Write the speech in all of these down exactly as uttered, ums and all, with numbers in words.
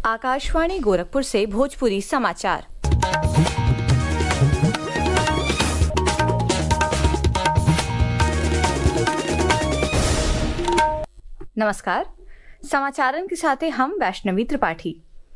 आकाशवाणी गोरखपुर से भोजपुरी समाचार। नमस्कार, समाचारन के साथ हम वैष्णवी त्रिपाठी।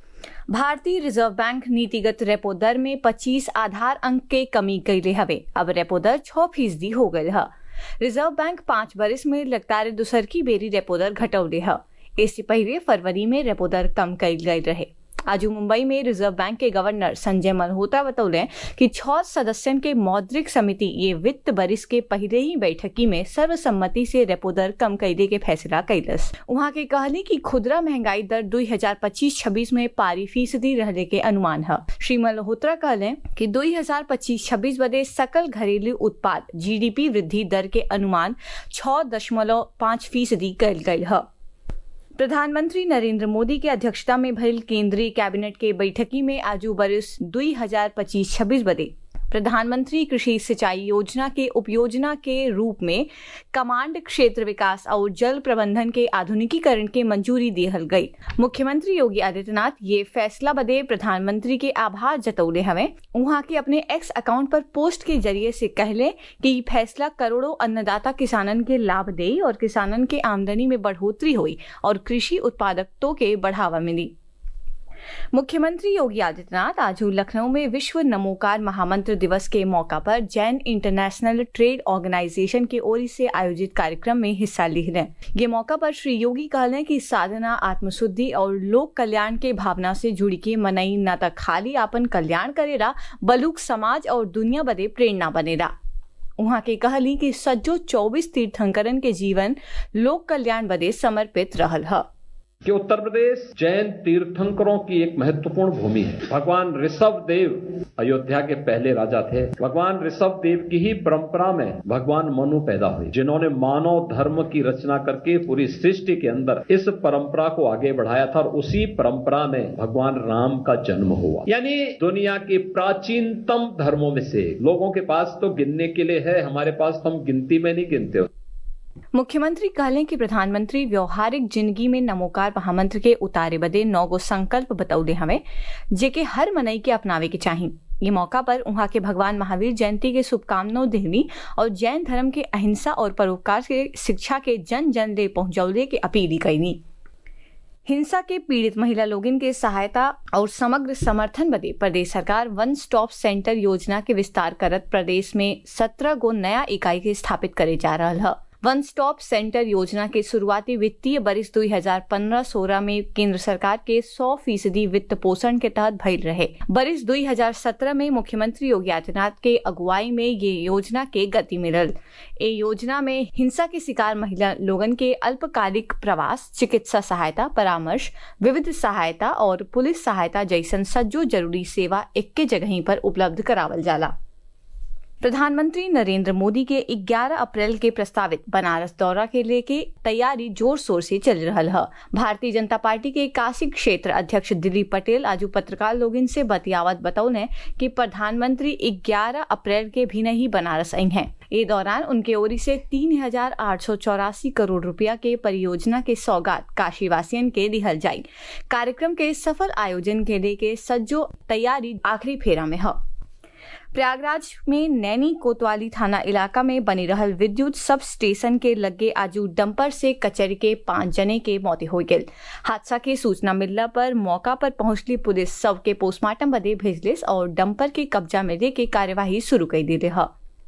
भारतीय रिजर्व बैंक नीतिगत रेपो दर में पच्चीस आधार अंक के कमी कइले हवे। अब रेपो दर छह फीसदी हो गयल ह। रिजर्व बैंक पांच बरिस में लगातार दूसरकी बेरी रेपो दर घटौले ह। इससे पहले फरवरी में रेपो दर कम कइल गयल रहे। आज मुंबई में रिजर्व बैंक के गवर्नर संजय मल्होत्रा बतौले कि छह सदस्यन के मौद्रिक समिति ये वित्त बरिस के पहले ही बैठकी में सर्वसम्मति से रेपो दर कम कइले के फैसला कइलस। वहां के कहली कि खुदरा महंगाई दर दो हज़ार पच्चीस छब्बीस में पारी फीसदी रहने के अनुमान है। श्री मल्होत्रा कहले कि दो हज़ार पच्चीस छब्बीस बदे सकल घरेलू उत्पाद जीडीपी वृद्धि दर के अनुमान छह दशमलव पाँच फीसदी कइल गयल है। प्रधानमंत्री नरेंद्र मोदी के अध्यक्षता में भइल केंद्रीय कैबिनेट के बैठकी में आजू बरिस दो हज़ार पच्चीस छब्बीस बदे प्रधानमंत्री कृषि सिंचाई योजना के उपयोजना के रूप में कमांड क्षेत्र विकास और जल प्रबंधन के आधुनिकीकरण के मंजूरी दिहल गई। मुख्यमंत्री योगी आदित्यनाथ ये फैसला बदे प्रधानमंत्री के आभार जतौले हवे। वहां के अपने एक्स अकाउंट पर पोस्ट के जरिए से कहले कि ये फैसला करोड़ों अन्नदाता किसानन के लाभ दे और किसानन के आमदनी में बढ़ोतरी हुई और कृषि उत्पादकता के बढ़ावा मिली। मुख्यमंत्री योगी आदित्यनाथ आज लखनऊ में विश्व नमोकार महामंत्र दिवस के मौका पर जैन इंटरनेशनल ट्रेड ऑर्गेनाइजेशन की ओर से आयोजित कार्यक्रम में हिस्सा ली रहे। ये मौका पर श्री योगी कहले कि साधना आत्मशुद्धि और लोक कल्याण के भावना से जुड़ी के मनई न तक खाली आपन कल्याण करेला बलुक समाज और दुनिया बदे प्रेरणा बनेला। वहां के कहली कि सज्जो चौबीस तीर्थंकरन के जीवन लोक कल्याण बदे समर्पित रहल है कि उत्तर प्रदेश जैन तीर्थंकरों की एक महत्वपूर्ण भूमि है। भगवान ऋषभ देव अयोध्या के पहले राजा थे। भगवान ऋषभ देव की ही परंपरा में भगवान मनु पैदा हुए, जिन्होंने मानव धर्म की रचना करके पूरी सृष्टि के अंदर इस परंपरा को आगे बढ़ाया था और उसी परंपरा में भगवान राम का जन्म हुआ। यानी दुनिया के प्राचीनतम धर्मों में से लोगों के पास तो गिनने के लिए है, हमारे पास हम गिनती में नहीं गिनते। मुख्यमंत्री कहले कि प्रधानमंत्री व्यवहारिक जिंदगी में नमोकार महामंत्र के उतारे बदे नौ गो संकल्प बतौले हमें जेके हर मनई के अपनावे के चाहिए। ये मौका पर वहां के भगवान महावीर जयंती के शुभकामनाओं देहनी और जैन धर्म के अहिंसा और परोपकार के शिक्षा के जन जन ले पहुंचौले के अपील कईनी। हिंसा के पीड़ित महिला लोगन के सहायता और समग्र समर्थन बदे प्रदेश सरकार वन स्टॉप सेंटर योजना के विस्तार करत प्रदेश में सत्रह गो नया इकाई के स्थापित करे जा रहा है। वन स्टॉप सेंटर योजना के शुरुआती वित्तीय बरिस दो हज़ार पंद्रह सोलह में केंद्र सरकार के सौ फीसदी वित्त पोषण के तहत भइल रहे। बरिस दो हज़ार सत्रह में मुख्यमंत्री योगी आदित्यनाथ के अगुवाई में ये योजना के गति मिलल। ए योजना में हिंसा के शिकार महिला लोगन के अल्पकालिक प्रवास, चिकित्सा सहायता, परामर्श, विविध सहायता और पुलिस सहायता जैसन सज्जो जरूरी सेवा एक्के जगहीं पर उपलब्ध करावल जाला। प्रधानमंत्री नरेंद्र मोदी के ग्यारह अप्रैल के प्रस्तावित बनारस दौरा के लेके तैयारी जोर शोर से चल रहा है। भारतीय जनता पार्टी के काशी क्षेत्र अध्यक्ष दिलीप पटेल आज पत्रकार लोगन से बतियावत बतौले कि प्रधानमंत्री ग्यारह अप्रैल के भी नहीं बनारस आई हैं। इस दौरान उनके ओर से तीन हजार आठ सौ चौरासी करोड़ रुपया के परियोजना के सौगात काशी वासियन के दिहल जाये। कार्यक्रम के सफल आयोजन के लेके सज्जो तैयारी आखिरी फेरा में है। प्रयागराज में नैनी कोतवाली थाना इलाका में बनी रहल विद्युत सब स्टेशन के लगे आजू डंपर से कचरी के पांच जने के मौत हो गई। हादसा के सूचना मिलने पर मौका पर पहुंचली पुलिस शव के पोस्टमार्टम बदे भेजलिस और डंपर के कब्जा में लेके कार्यवाही शुरू कर दी है।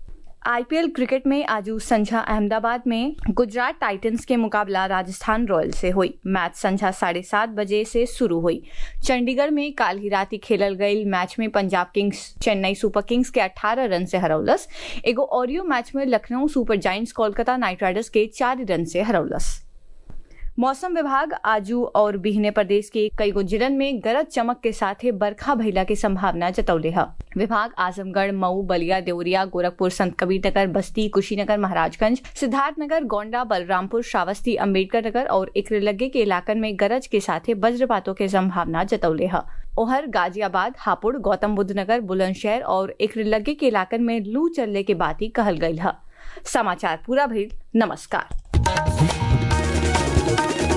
आईपीएल क्रिकेट में आजू संझा अहमदाबाद में गुजरात टाइटंस के मुकाबला राजस्थान रॉयल्स से हुई। मैच संझा साढ़े सात बजे से शुरू हुई। चंडीगढ़ में काल ही राती खेलल गई मैच में Punjab Kings Chennai Super Kings के अठारह रन से हरौलस। एगो ऑरियो मैच में Lucknow Super Giants Kolkata Knight Riders के चार रन से हरौलस। मौसम विभाग आजू और बिहने प्रदेश के कई गो जिलन में गरज चमक के साथ बरखा भइला की संभावना जतौले है। विभाग आजमगढ़, मऊ, बलिया, देवरिया, गोरखपुर, संत कबीरनगर, बस्ती, कुशीनगर, महाराजगंज, सिद्धार्थनगर, गोंडा, बलरामपुर, श्रावस्ती, अम्बेडकर नगर और इकरे के इलाकन में गरज के साथ वज्रपातों की संभावना जतौले है। ओहर, गाजियाबाद, हापुड़, गौतम बुद्ध नगर, बुलंदशहर और इकरे के इलाकन में लू चलने के बात ही कहल गई है। समाचार पूरा भइल। नमस्कार।